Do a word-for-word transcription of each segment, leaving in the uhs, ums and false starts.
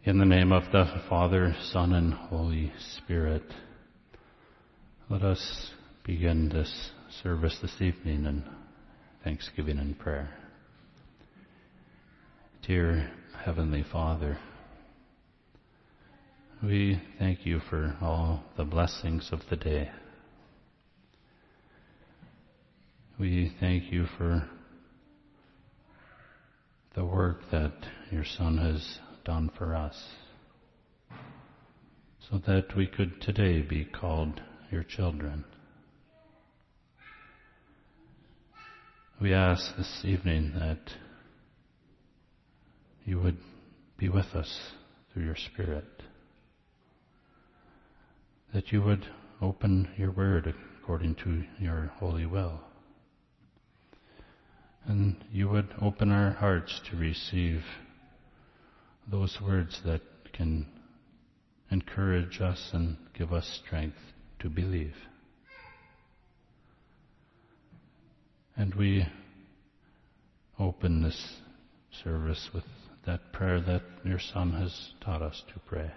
In the name of the Father, Son, and Holy Spirit, let us begin this service this evening in thanksgiving and prayer. Dear Heavenly Father, we thank you for all the blessings of the day. We thank you for the work that your Son has done for us, so that we could today be called your children. We ask this evening that you would be with us through your Spirit, that you would open your word according to your holy will, and you would open our hearts to receive those words that can encourage us and give us strength to believe. And we open this service with that prayer that your Son has taught us to pray.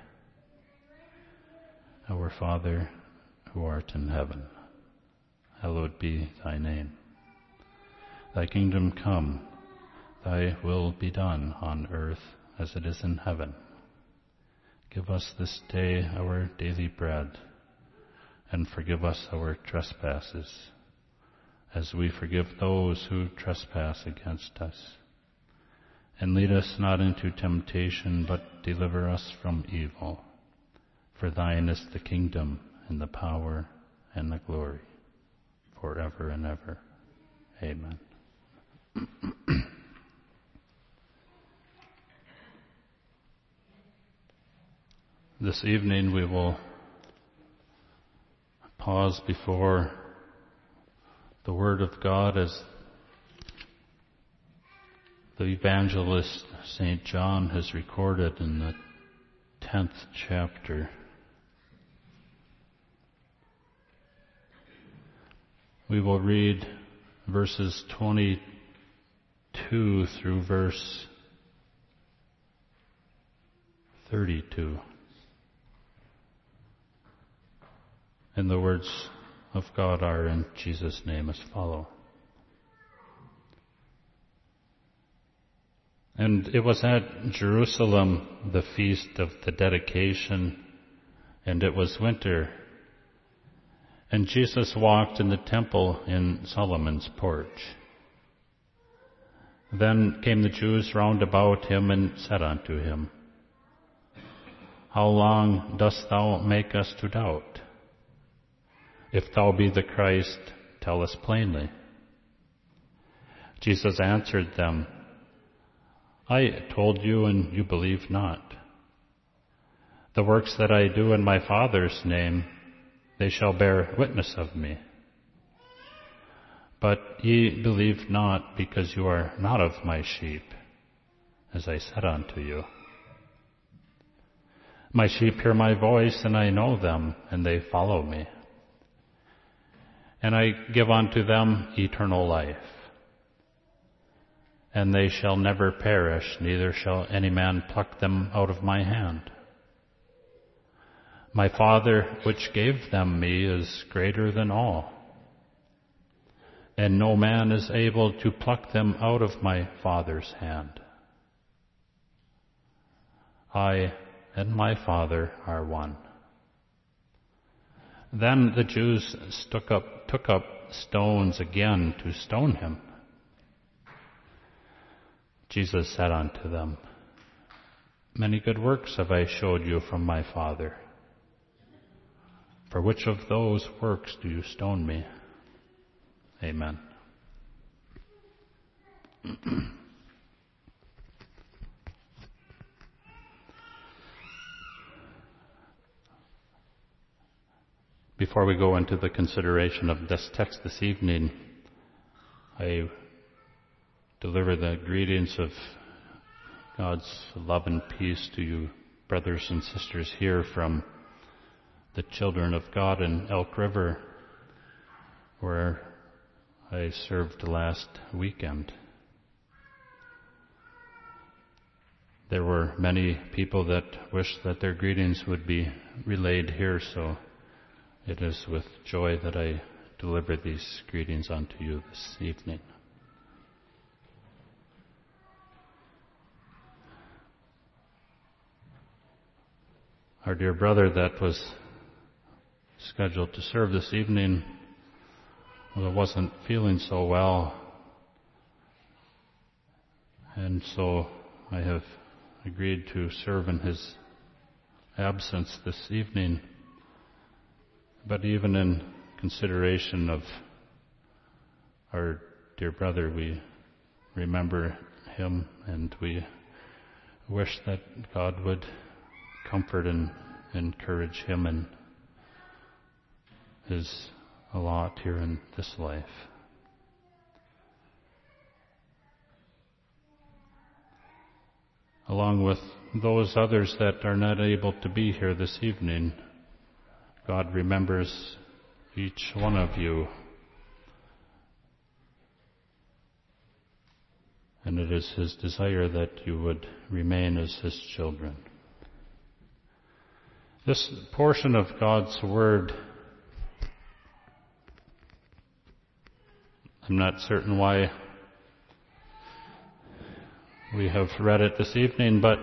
Our Father, who art in heaven, hallowed be thy name. Thy kingdom come, thy will be done on earth as it is in heaven. Give us this day our daily bread, and forgive us our trespasses, as we forgive those who trespass against us. And lead us not into temptation, but deliver us from evil. For thine is the kingdom, and the power, and the glory, forever and ever. Amen. This evening we will pause before the Word of God as the evangelist Saint John has recorded in the tenth chapter. We will read verses twenty-two through verse thirty-two. And the words of God are in Jesus' name as follow. And it was at Jerusalem the feast of the dedication, and it was winter. And Jesus walked in the temple in Solomon's porch. Then came the Jews round about him and said unto him, How long dost thou make us to doubt? If thou be the Christ, tell us plainly. Jesus answered them, I told you, and you believe not. The works that I do in my Father's name, they shall bear witness of me. But ye believe not, because you are not of my sheep, as I said unto you. My sheep hear my voice, and I know them, and they follow me. And I give unto them eternal life, and they shall never perish, neither shall any man pluck them out of my hand. My Father, which gave them me, is greater than all, and no man is able to pluck them out of my Father's hand. I and my Father are one. Then the Jews took up, took up stones again to stone him. Jesus said unto them, Many good works have I showed you from my Father. For which of those works do you stone me? Amen. Before we go into the consideration of this text this evening, I deliver the greetings of God's love and peace to you, brothers and sisters, here from the children of God in Elk River, where I served last weekend. there were many people that wished that their greetings would be relayed here, so it is with joy that I deliver these greetings unto you this evening. Our dear brother that was scheduled to serve this evening, well, wasn't feeling so well, and so I have agreed to serve in his absence this evening. But even in consideration of our dear brother, we remember him, and we wish that God would comfort and encourage him in his lot here in this life. Along with those others that are not able to be here this evening, God remembers each one of you, and it is His desire that you would remain as His children. This portion of God's Word, I'm not certain why we have read it this evening, but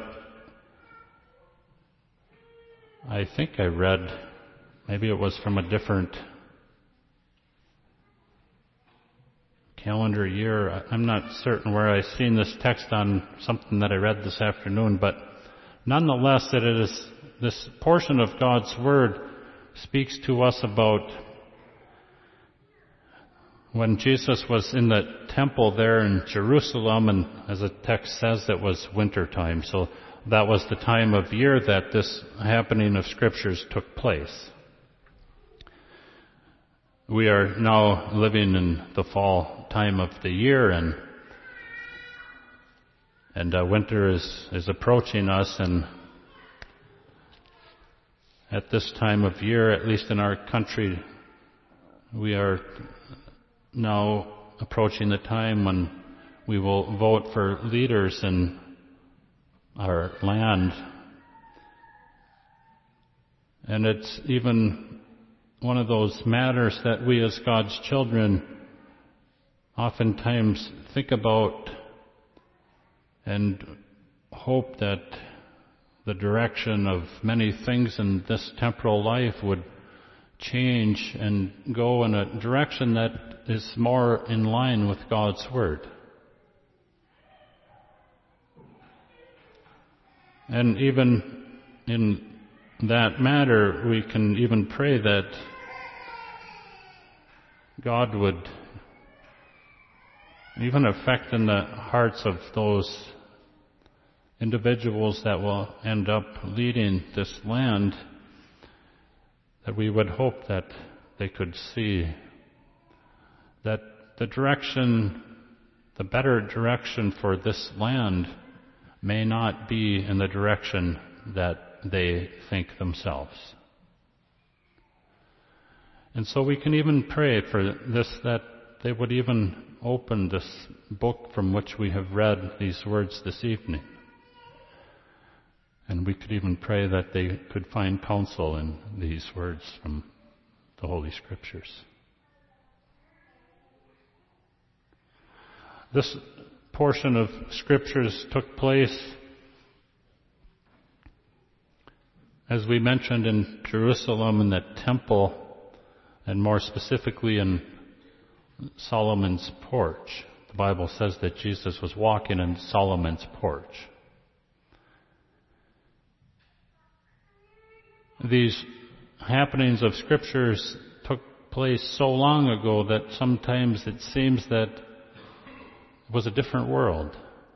I think I read, maybe it was from a different calendar year. I'm not certain where I've seen this text on something that I read this afternoon, but nonetheless, it is this portion of God's Word speaks to us about when Jesus was in the temple there in Jerusalem, and as the text says, it was winter time. So that was the time of year that this happening of Scriptures took place. We are now living in the fall time of the year, and and uh, winter is, is approaching us, and at this time of year, at least in our country, we are now approaching the time when we will vote for leaders in our land. And it's even one of those matters that we as God's children oftentimes think about and hope that the direction of many things in this temporal life would change and go in a direction that is more in line with God's Word. And even in that matter, we can even pray that God would even affect in the hearts of those individuals that will end up leading this land, that we would hope that they could see that the direction, the better direction for this land may not be in the direction that they think themselves. And so we can even pray for this, that they would even open this book from which we have read these words this evening. And we could even pray that they could find counsel in these words from the Holy Scriptures. This portion of Scriptures took place, as we mentioned, in Jerusalem, in the temple, and more specifically in Solomon's porch. The Bible says that Jesus was walking in Solomon's porch. These happenings of Scriptures took place so long ago that sometimes it seems that it was a different world.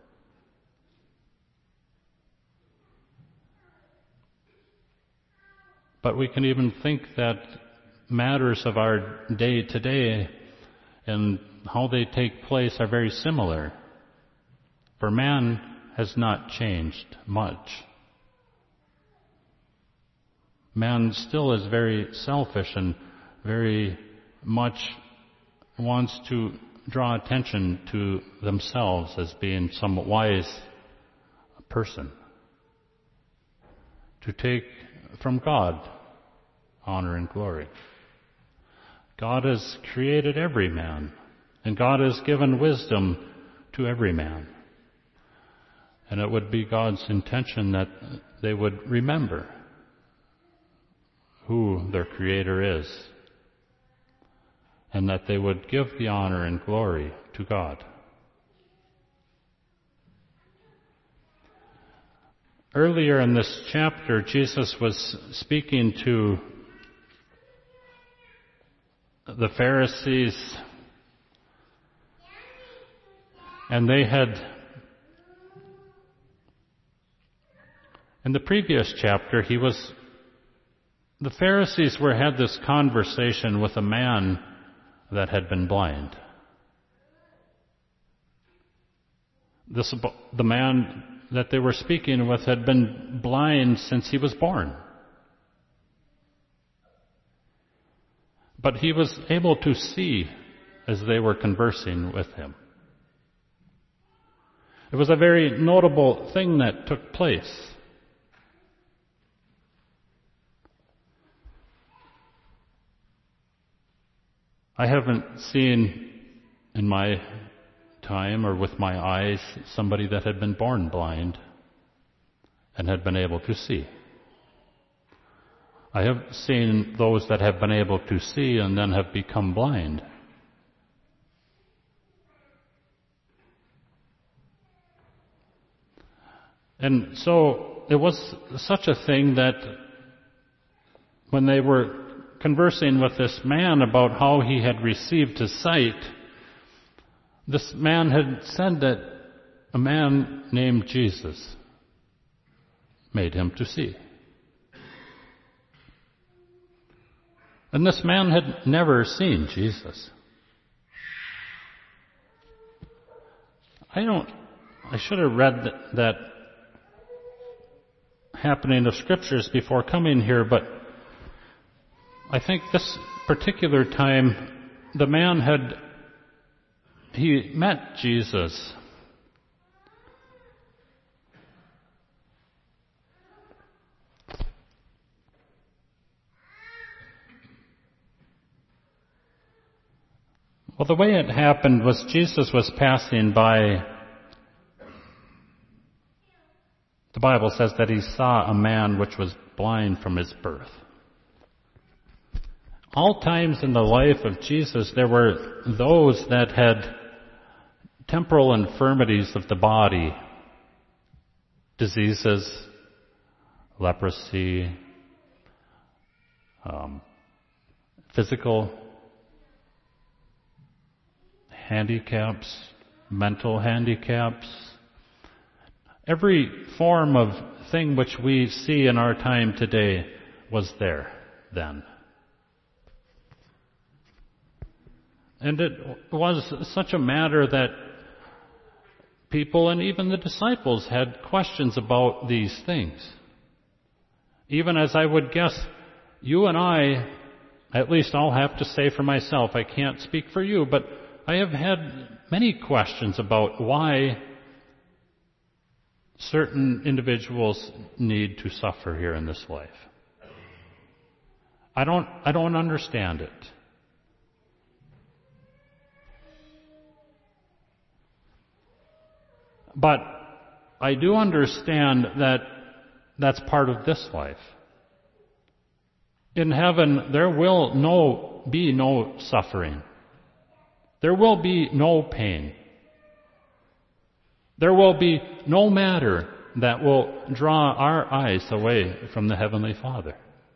But we can even think that matters of our day today and how they take place are very similar. For man has not changed much. Man still is very selfish and very much wants to draw attention to themselves as being some wise person. to take from God honor and glory. God has created every man, and God has given wisdom to every man. And it would be God's intention that they would remember who their Creator is, and that they would give the honor and glory to God. Earlier in this chapter, Jesus was speaking to the Pharisees, and they had, in the previous chapter, he was, the Pharisees were had this conversation with a man that had been blind. This, the man that they were speaking with had been blind since he was born. But he was able to see as they were conversing with him. It was a very notable thing that took place. I haven't seen in my time or with my eyes somebody that had been born blind and had been able to see. I have seen those that have been able to see and then have become blind. And so it was such a thing that when they were conversing with this man about how he had received his sight, this man had said that a man named Jesus made him to see. And this man had never seen Jesus. I don't, I should have read that, that happening of scriptures before coming here, but I think this particular time, the man had, he met Jesus. Well, the way it happened was Jesus was passing by. The Bible says that he saw a man which was blind from his birth. All times in the life of Jesus, there were those that had temporal infirmities of the body, diseases, leprosy, um, physical handicaps, mental handicaps, every form of thing which we see in our time today was there then. And it was such a matter that people and even the disciples had questions about these things. Even as I would guess, you and I, at least I'll have to say for myself, I can't speak for you, but I have had many questions about why certain individuals need to suffer here in this life. I don't, I don't understand it. But I do understand that that's part of this life. In heaven, there will no, be no suffering. There will be no pain. There will be no matter that will draw our eyes away from the Heavenly Father.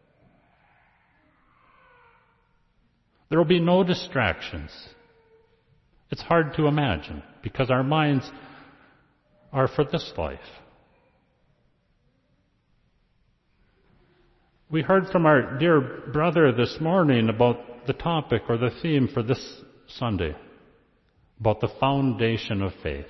There will be no distractions. It's hard to imagine because our minds are for this life. We heard from our dear brother this morning about the topic or the theme for this Sunday, about the foundation of faith.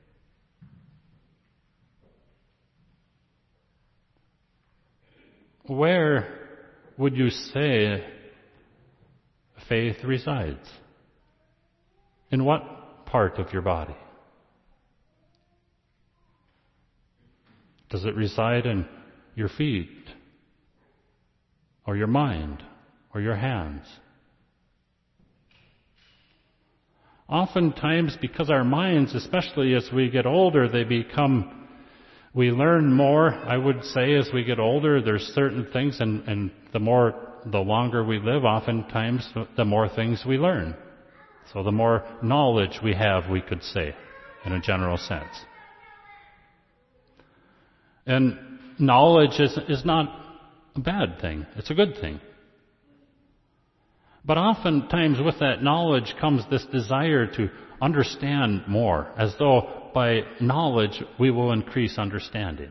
Where would you say faith resides? In what part of your body? Does it reside in your feet or your mind, or your hands. Oftentimes, because our minds, especially as we get older, they become, we learn more, I would say, as we get older. There's certain things, and, and the more, the longer we live, oftentimes, the more things we learn. So the more knowledge we have, we could say, in a general sense. And knowledge is, is not a bad thing. It's a good thing. But oftentimes with that knowledge comes this desire to understand more, as though by knowledge we will increase understanding.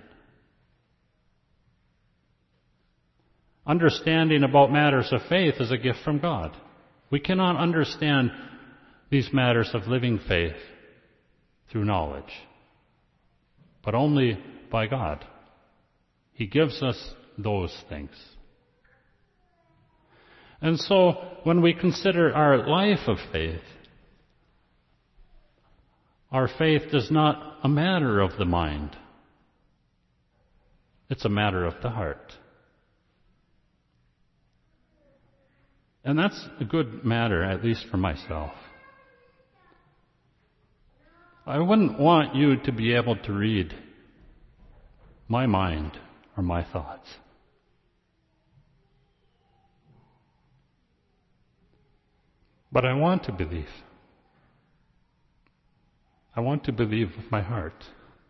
Understanding about matters of faith is a gift from God. We cannot understand these matters of living faith through knowledge, but only by God. He gives us those things. And so, when we consider our life of faith, our faith is not a matter of the mind. It's a matter of the heart. And that's a good matter, at least for myself. I wouldn't want you to be able to read my mind or my thoughts. But I want to believe. I want to believe with my heart.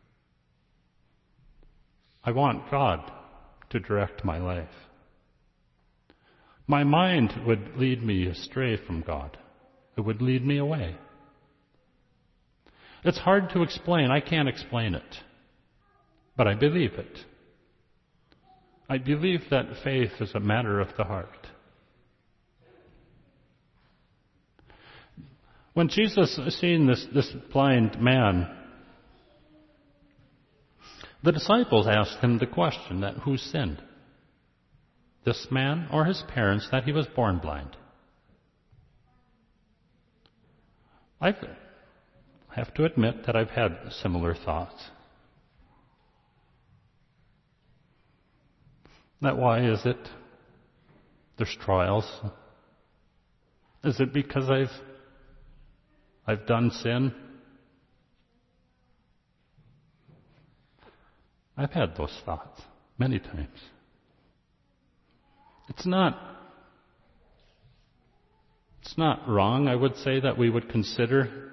I want God to direct my life. My mind would lead me astray from God. It would lead me away. It's hard to explain. I can't explain it. But I believe it. I believe that faith is a matter of the heart. When Jesus seen this, this blind man, the disciples asked him the question that who sinned? This man or his parents that he was born blind? I have to admit that I've had similar thoughts. That why is it there's trials? Is it because I've I've done sin? I've had those thoughts many times. It's not, it's not wrong, I would say, that we would consider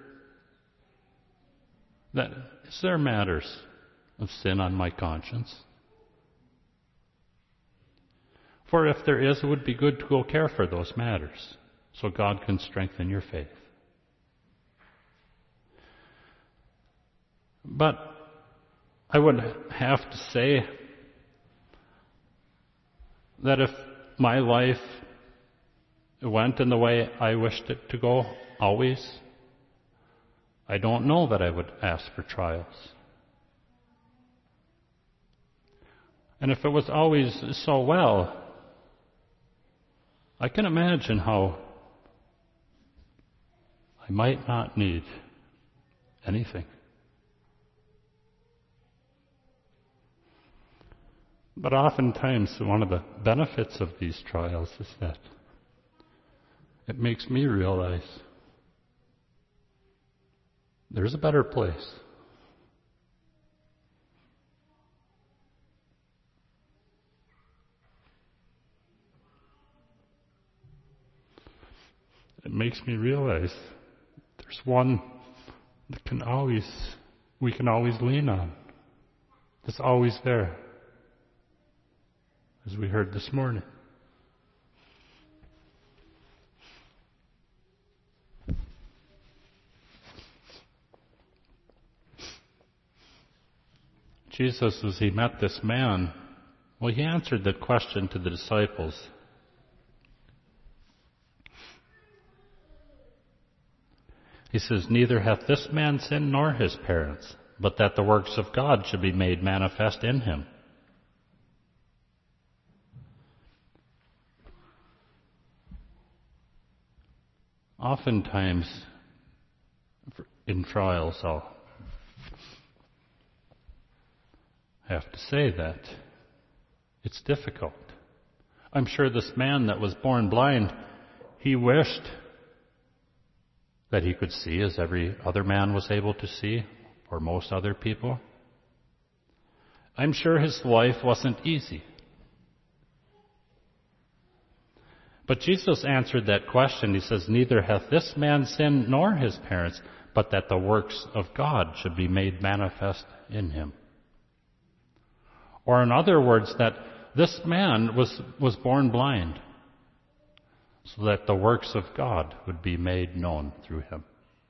that is there matters of sin on my conscience? For if there is, it would be good to go care for those matters so God can strengthen your faith. But I would have to say that if my life went in the way I wished it to go, always, I don't know that I would ask for trials. And if it was always so well, I can imagine how I might not need anything. But oftentimes, one of the benefits of these trials is that it makes me realize there's a better place. It makes me realize there's one that can always, we can always lean on. It's always there. As we heard this morning. Jesus, as he met this man, well, he answered the question to the disciples. He says, neither hath this man sinned nor his parents, but that the works of God should be made manifest in him. Oftentimes, in trials, I'll have to say that it's difficult. I'm sure this man that was born blind, he wished that he could see as every other man was able to see, or most other people. I'm sure his life wasn't easy. But Jesus answered that question. He says, neither hath this man sinned nor his parents, but that the works of God should be made manifest in him. Or in other words, that this man was, was born blind, so that the works of God would be made known through him.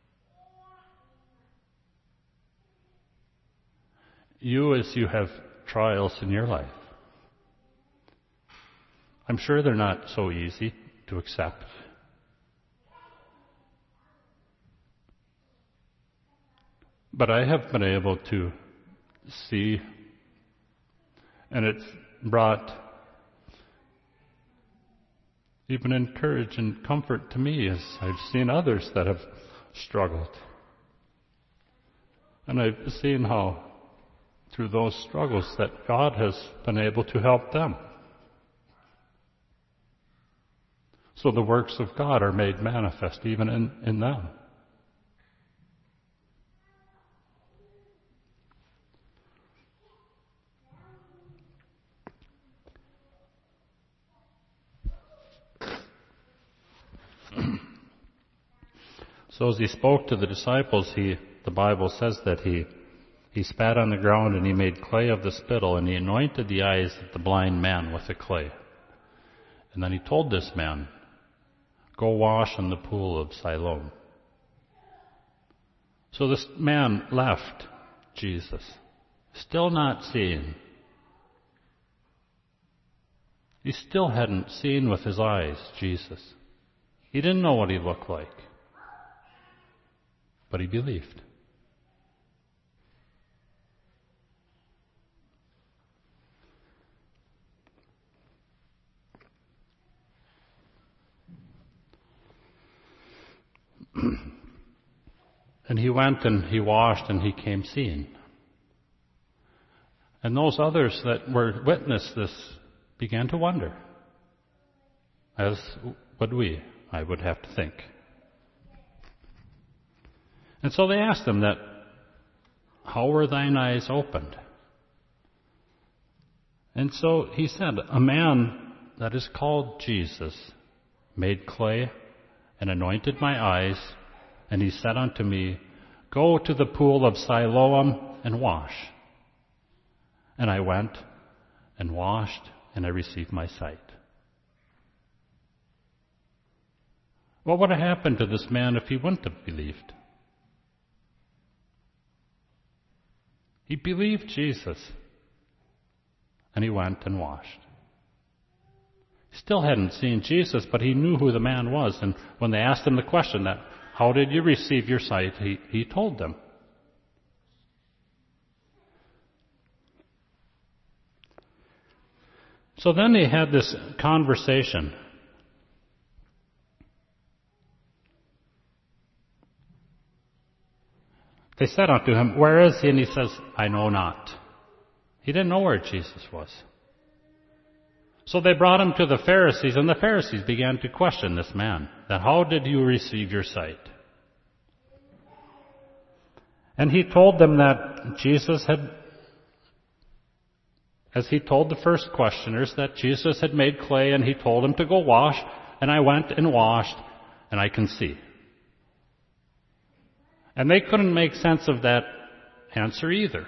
You, as you have trials in your life, I'm sure they're not so easy to accept. But I have been able to see, and it's brought even encourage and comfort to me as I've seen others that have struggled. And I've seen how through those struggles that God has been able to help them. So the works of God are made manifest even in, in them. So as he spoke to the disciples, he, the Bible says that he, he spat on the ground and he made clay of the spittle and he anointed the eyes of the blind man with the clay. And then he told this man, go wash in the pool of Siloam. So this man left Jesus, still not seeing. He still hadn't seen with his eyes Jesus. He didn't know what he looked like. But he believed. And he went and he washed and he came seeing. And those others that were witness this began to wonder, as would we, I would have to think. And so they asked him that, how were thine eyes opened? And so he said, a man that is called Jesus made clay and anointed my eyes, and he said unto me, go to the pool of Siloam and wash. And I went and washed, and I received my sight. What would have happened to this man if he wouldn't have believed? He believed Jesus, and he went and washed. He still hadn't seen Jesus, but he knew who the man was. And when they asked him the question, that how did you receive your sight, he, he told them. So then they had this conversation. They said unto him, where is he? And he says, I know not. He didn't know where Jesus was. So they brought him to the Pharisees, and the Pharisees began to question this man, that how did you receive your sight? And he told them that Jesus had, as he told the first questioners, that Jesus had made clay, and he told him to go wash, and I went and washed, and I can see. And they couldn't make sense of that answer either.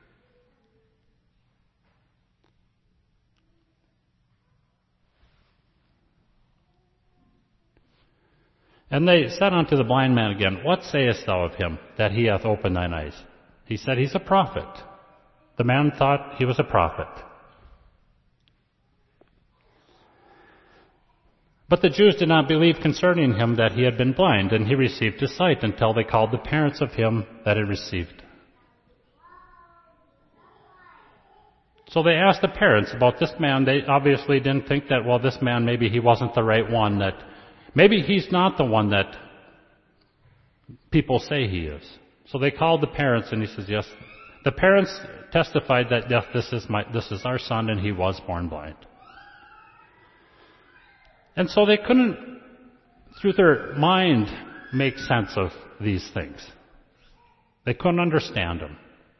And they said unto the blind man again, what sayest thou of him, that he hath opened thine eyes? He said, he's a prophet. The man thought he was a prophet. But the Jews did not believe concerning him that he had been blind, and he received his sight, until they called the parents of him that had received. So they asked the parents about this man. They obviously didn't think that, well, this man, maybe he wasn't the right one, that maybe he's not the one that people say he is. So they called the parents, and he says, yes. The parents testified that, yes, this is my, this is our son, and he was born blind. And so they couldn't, through their mind, make sense of these things. They couldn't understand them.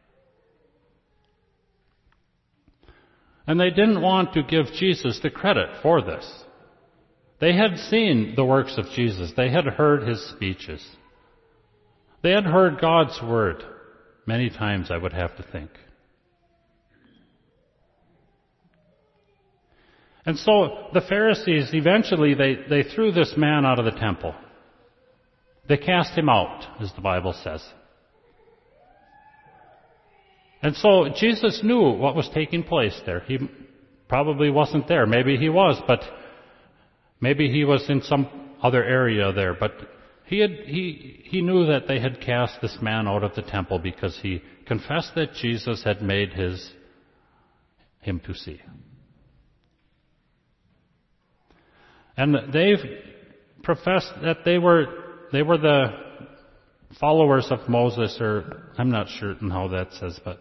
And they didn't want to give Jesus the credit for this. They had seen the works of Jesus. They had heard his speeches. They had heard God's word many times, I would have to think. And so the Pharisees, eventually, they, they threw this man out of the temple. They cast him out, as the Bible says. And so Jesus knew what was taking place there. He probably wasn't there. Maybe he was, but maybe he was in some other area there. But he had, he, he knew that they had cast this man out of the temple because he confessed that Jesus had made his, him to see. And they've professed that they were, they were the followers of Moses, or I'm not certain how that says, but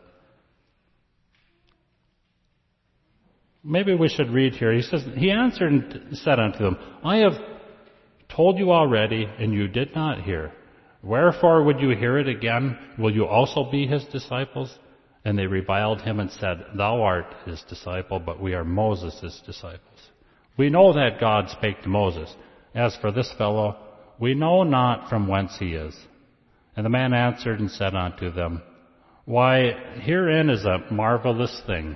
maybe we should read here. He says, he answered and said unto them, I have told you already, and you did not hear. Wherefore would you hear it again? Will you also be his disciples? And they reviled him and said, Thou art his disciple, but we are Moses' disciples. We know that God spake to Moses. As for this fellow, we know not from whence he is. And the man answered and said unto them, Why, herein is a marvelous thing,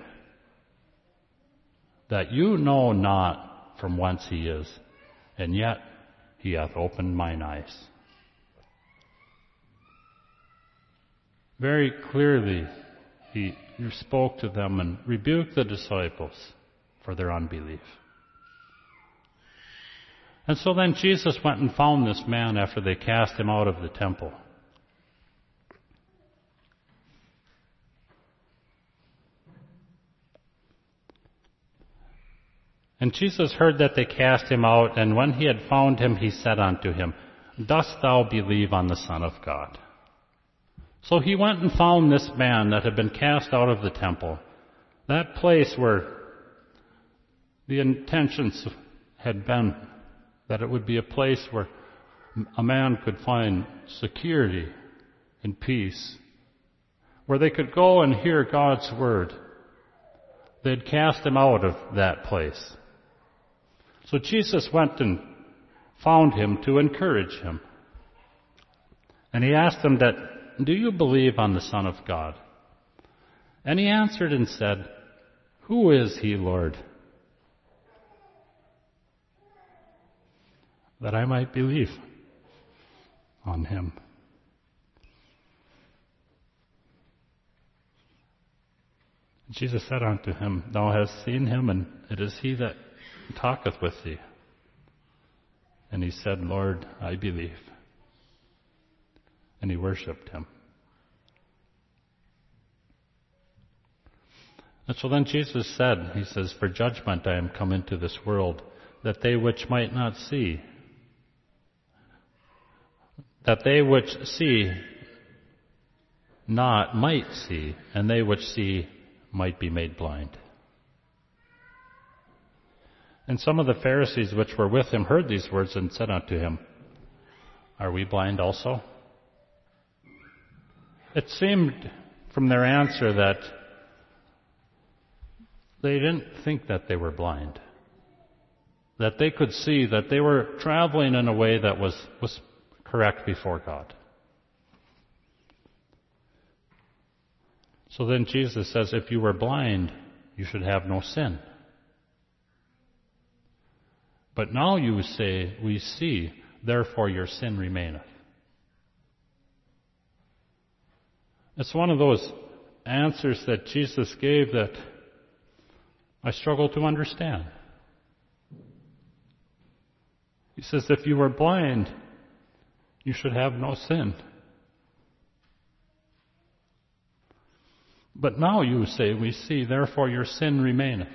that you know not from whence he is, and yet he hath opened mine eyes. Very clearly, he spoke to them and rebuked the disciples for their unbelief. And so then Jesus went and found this man after they cast him out of the temple. And Jesus heard that they cast him out, and when he had found him, he said unto him, Dost thou believe on the Son of God? So he went and found this man that had been cast out of the temple, that place where the intentions had been that it would be a place where a man could find security and peace, where they could go and hear God's word. They had cast him out of that place. So Jesus went and found him to encourage him. And he asked him that, Do you believe on the Son of God? And he answered and said, Who is he, Lord? That I might believe on him. Jesus said unto him, Thou hast seen him, and it is he that talketh with thee. And he said, Lord, I believe. And he worshipped him. And so then Jesus said, he says, For judgment I am come into this world, that they which might not see, that they which see not might see, and they which see might be made blind. And some of the Pharisees which were with him heard these words and said unto him, Are we blind also? It seemed from their answer that they didn't think that they were blind, that they could see, that they were traveling in a way that was, was correct before God. So then Jesus says, if you were blind, you should have no sin. But now you say, we see, therefore your sin remaineth. It's one of those answers that Jesus gave that I struggle to understand. He says, if you were blind, you should have no sin. But now you say, we see, therefore your sin remaineth.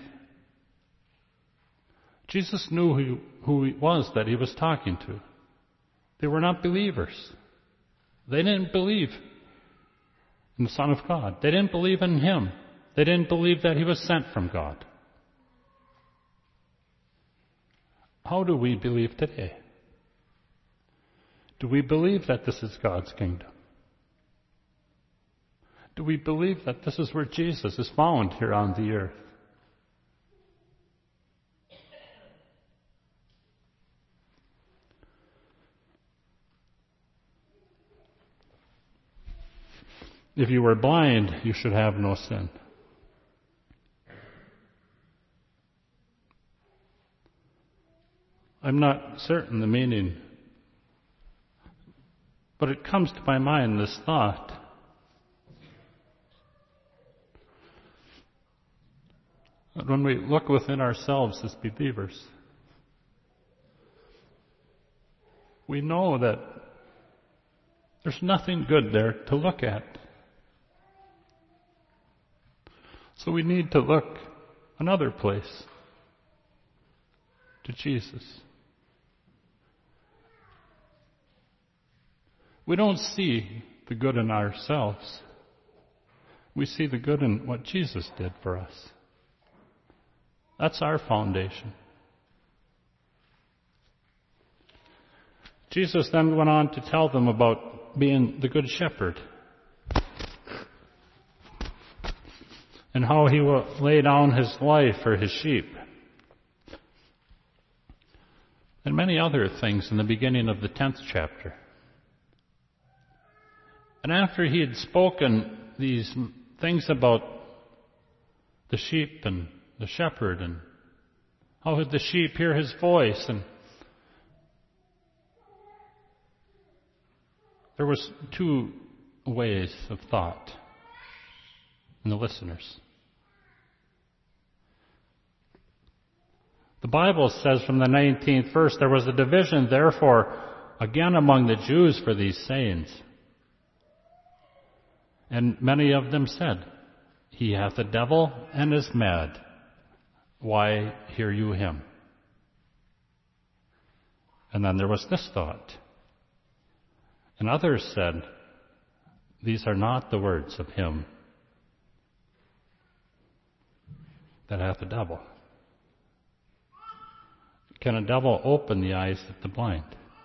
Jesus knew who, who he was that he was talking to. They were not believers. They didn't believe in the Son of God. They didn't believe in him. They didn't believe that he was sent from God. how do we believe today? Do we believe that this is God's kingdom? Do we believe that this is where Jesus is found here on the earth? If you were blind, you should have no sin. I'm not certain the meaning, but it comes to my mind, this thought. That when we look within ourselves as believers, we know that there's nothing good there to look at. So we need to look another place, to Jesus. We don't see the good in ourselves. We see the good in what Jesus did for us. That's our foundation. Jesus then went on to tell them about being the good shepherd and how he will lay down his life for his sheep, and many other things in the beginning of the tenth chapter. And after he had spoken these things about the sheep and the shepherd and how would the sheep hear his voice, and there was two ways of thought in the listeners. The Bible says from the nineteenth verse, there was a division therefore again among the Jews for these sayings. And many of them said, he hath a devil and is mad. Why hear you him? And then there was this thought. And others said, these are not the words of him that hath a devil. Can a devil open the eyes of the blind?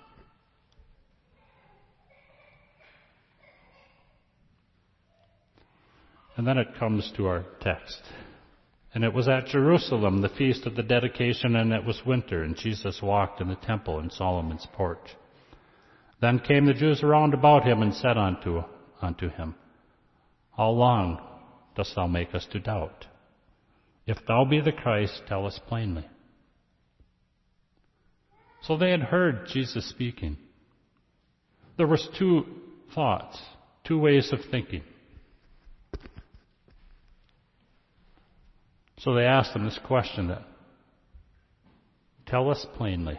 And then it comes to our text. And it was at Jerusalem, the feast of the dedication, and it was winter, and Jesus walked in the temple in Solomon's porch. Then came the Jews around about him and said unto, unto him, how long dost thou make us to doubt? If thou be the Christ, tell us plainly. So they had heard Jesus speaking. There was two thoughts, two ways of thinking. So they asked him this question, that, tell us plainly.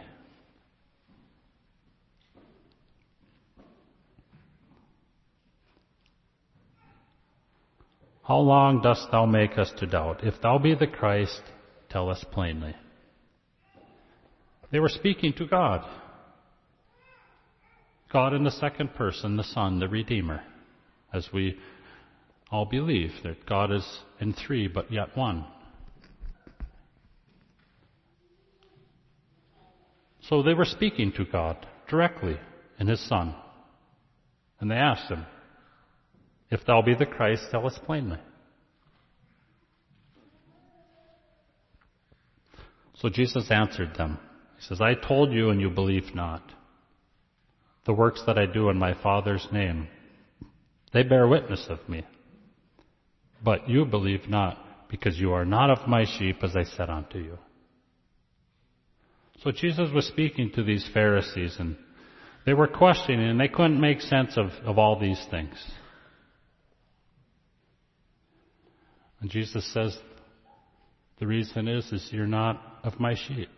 How long dost thou make us to doubt? If thou be the Christ, tell us plainly. They were speaking to God. God in the second person, the Son, the Redeemer. As we all believe that God is in three, but yet one. So they were speaking to God directly in his Son. And they asked him, if thou be the Christ, tell us plainly. So Jesus answered them. He says, I told you and you believe not. The works that I do in my Father's name, they bear witness of me. But you believe not, because you are not of my sheep, as I said unto you. So Jesus was speaking to these Pharisees, and they were questioning, and they couldn't make sense of, of all these things. And Jesus says, the reason is, is you're not of my sheep.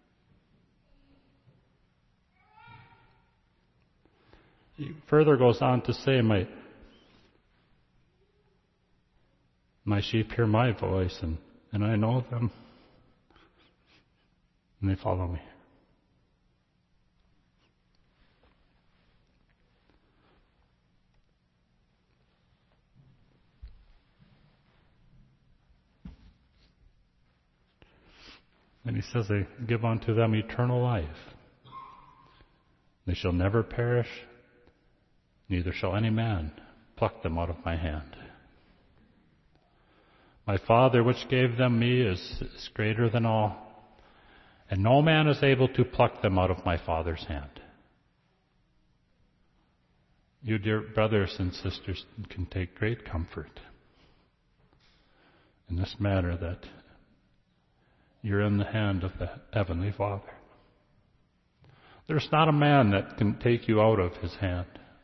He further goes on to say, my, my sheep hear my voice, and, and I know them, and they follow me. And he says, I give unto them eternal life. They shall never perish, neither shall any man pluck them out of my hand. My Father which gave them me is, is greater than all, and no man is able to pluck them out of my Father's hand. You, dear brothers and sisters, can take great comfort in this matter that you're in the hand of the Heavenly Father. There's not a man that can take you out of His hand.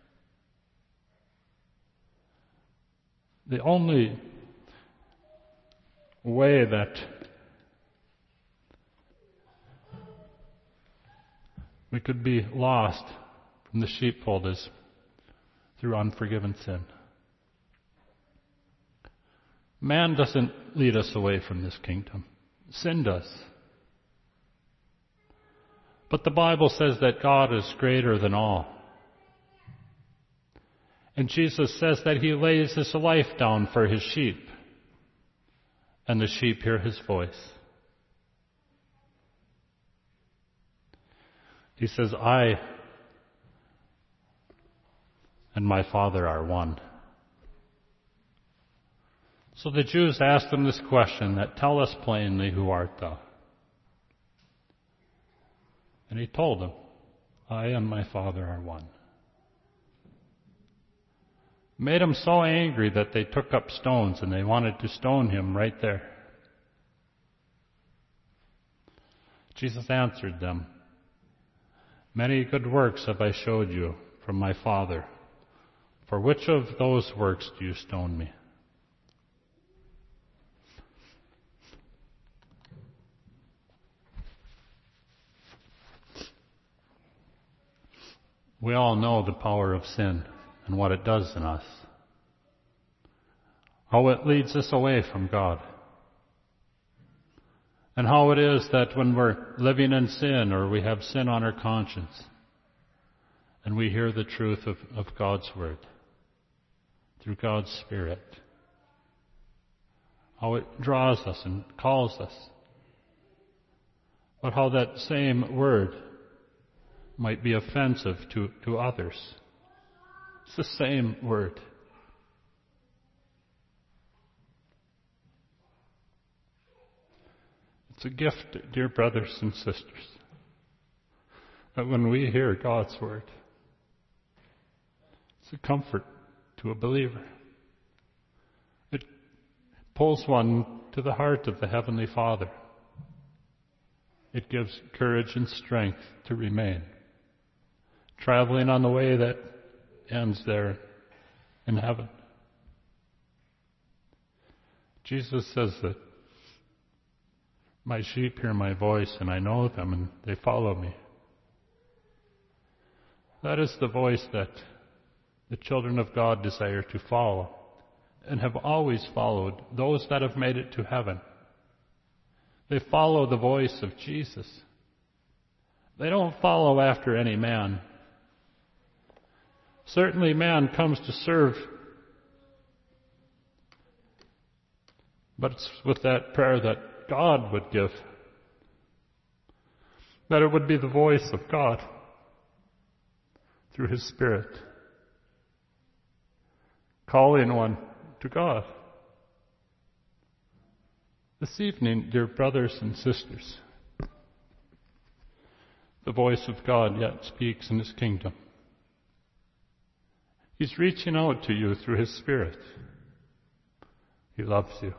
The only way that we could be lost from the sheepfold is through unforgiven sin. Man doesn't lead us away from this kingdom. Sin does. But the Bible says that God is greater than all. And Jesus says that He lays His life down for His sheep, and the sheep hear His voice. He says, I and my Father are one. So the Jews asked Him this question, that tell us plainly, who art thou? And He told them, I and my Father are one. Made them so angry that they took up stones and they wanted to stone Him right there. Jesus answered them, many good works have I showed you from my Father. For which of those works do you stone me? We all know the power of sin and what it does in us. How it leads us away from God. And how it is that when we're living in sin or we have sin on our conscience and we hear the truth of, of God's Word through God's Spirit, how it draws us and calls us. But how that same Word might be offensive to, to others. It's the same Word. It's a gift, dear brothers and sisters, that when we hear God's Word, it's a comfort to a believer. It pulls one to the heart of the Heavenly Father. It gives courage and strength to remain, traveling on the way that ends there in heaven. Jesus says that my sheep hear my voice and I know them and they follow me. That is the voice that the children of God desire to follow and have always followed, those that have made it to heaven. They follow the voice of Jesus. They don't follow after any man. Certainly man comes to serve, but it's with that prayer that God would give, that it would be the voice of God through His Spirit, calling one to God. This evening, dear brothers and sisters, the voice of God yet speaks in His kingdom. He's reaching out to you through His Spirit. He loves you.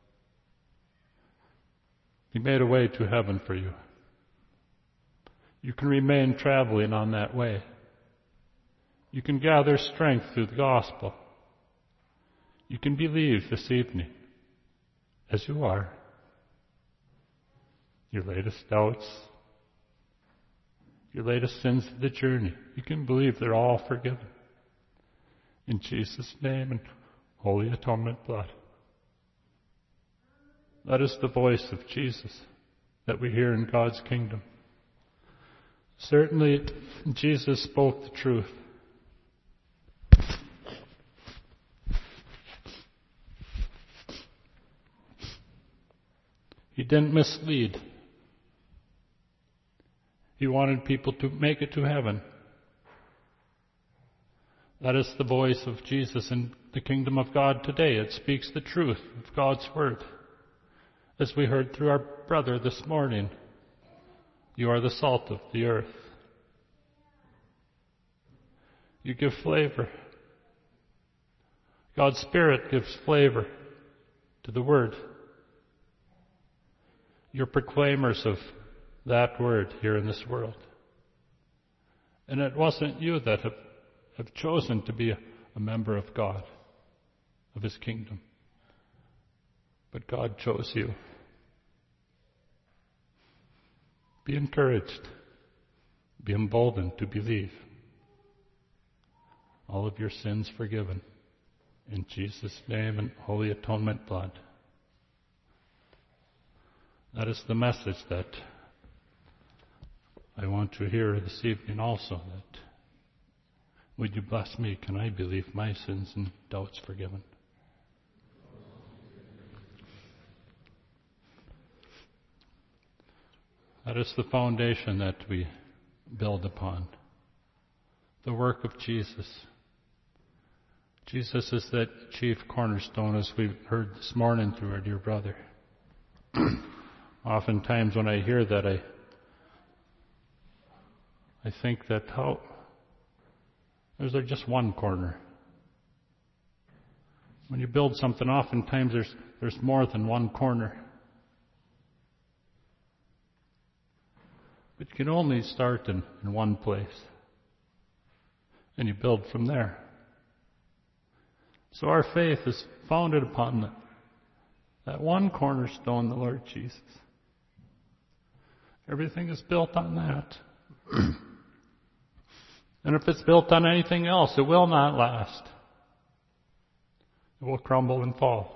He made a way to heaven for you. You can remain traveling on that way. You can gather strength through the gospel. You can believe this evening, as you are, your latest doubts, your latest sins of the journey. You can believe they're all forgiven. In Jesus' name and holy atonement blood. That is the voice of Jesus that we hear in God's kingdom. Certainly, Jesus spoke the truth. He didn't mislead He wanted people to make it to heaven. That is the voice of Jesus in the kingdom of God today. It speaks the truth of God's word. As we heard through our brother this morning, you are the salt of the earth. You give flavor. God's Spirit gives flavor to the word. You're proclaimers of that word here in this world. And it wasn't you that have, have chosen to be a, a member of God, of His kingdom. But God chose you. Be encouraged. Be emboldened to believe. All of your sins forgiven. In Jesus' name and holy atonement blood. That is the message that I want to hear this evening also. That would you bless me? Can I believe my sins and doubts forgiven? That is the foundation that we build upon. The work of Jesus. Jesus is that chief cornerstone, as we've heard this morning through our dear brother. Oftentimes when I hear that, I I think that how is there just one corner? When you build something, oftentimes there's there's more than one corner. But you can only start in, in one place. And you build from there. So our faith is founded upon that, that one cornerstone, the Lord Jesus. Everything is built on that. And if it's built on anything else, it will not last. It will crumble and fall.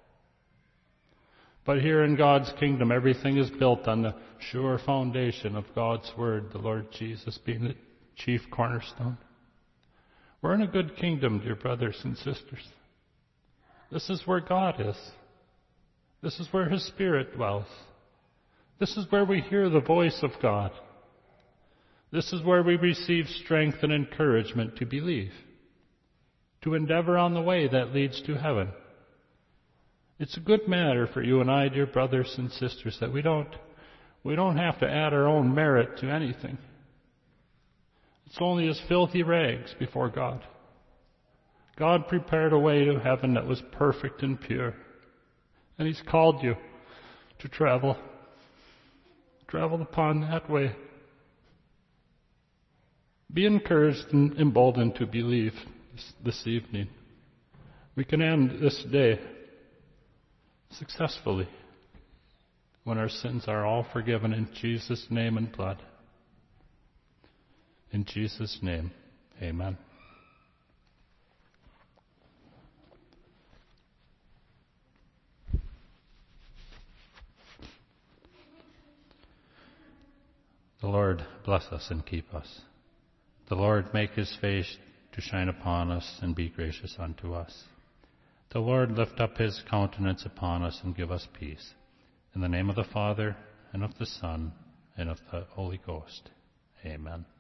But here in God's kingdom, everything is built on the sure foundation of God's Word, the Lord Jesus being the chief cornerstone. We're in a good kingdom, dear brothers and sisters. This is where God is. This is where His Spirit dwells. This is where we hear the voice of God. This is where we receive strength and encouragement to believe, to endeavor on the way that leads to heaven. It's a good matter for you and I, dear brothers and sisters, that we don't, we don't have to add our own merit to anything. It's only as filthy rags before God. God prepared a way to heaven that was perfect and pure. And He's called you to travel. Travel upon that way. Be encouraged and emboldened to believe this, this evening. We can end this day successfully when our sins are all forgiven in Jesus' name and blood. In Jesus' name, amen. The Lord bless us and keep us. The Lord make His face to shine upon us and be gracious unto us. The Lord lift up His countenance upon us and give us peace. In the name of the Father, and of the Son, and of the Holy Ghost. Amen.